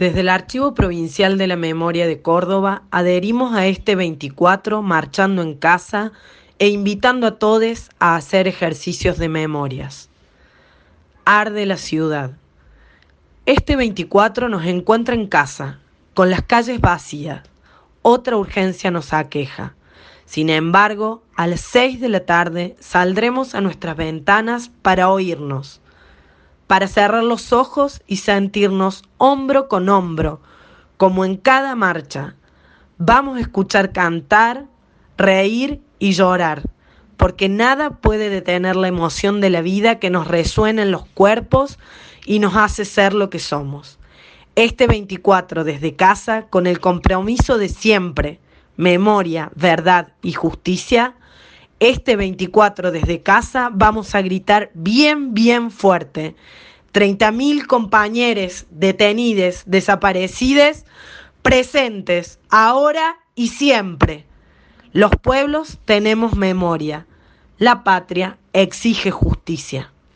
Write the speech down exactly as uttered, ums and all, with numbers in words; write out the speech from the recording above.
Desde el Archivo Provincial de la Memoria de Córdoba adherimos a este veinticuatro marchando en casa e invitando a todos a hacer ejercicios de memorias. Arde la ciudad. Este veinticuatro nos encuentra en casa, con las calles vacías. Otra urgencia nos aqueja. Sin embargo, a las seis de la tarde saldremos a nuestras ventanas para oírnos, para cerrar los ojos y sentirnos hombro con hombro, como en cada marcha. Vamos a escuchar cantar, reír y llorar, porque nada puede detener la emoción de la vida que nos resuena en los cuerpos y nos hace ser lo que somos. Este veinticuatro desde casa, con el compromiso de siempre, memoria, verdad y justicia, este veinticuatro desde casa vamos a gritar bien, bien fuerte. treinta mil compañeros detenidos, desaparecidos, presentes, ahora y siempre. Los pueblos tenemos memoria. La patria exige justicia.